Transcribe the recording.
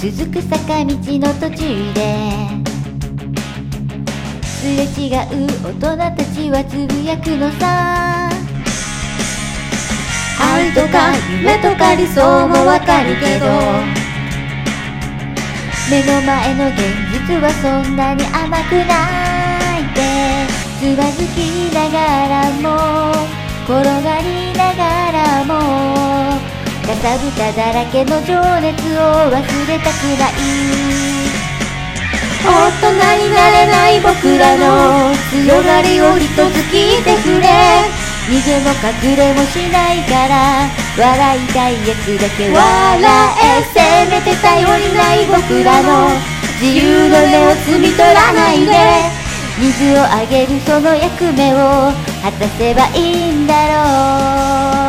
続く坂道の途中ですれ違う大人たちはつぶやくのさ。愛とか夢とか理想もわかるけど、目の前の現実はそんなに甘くないってつまずきながらも転がりながらもかさぶただらけの情熱を忘れたくない。大人になれない僕らの強がりを一つ聞いてくれ。逃げも隠れもしないから笑いたいやつだけ笑え。せめて頼りない僕らの自由の目を摘み取らないで、水をあげるその役目を果たせばいいんだろう。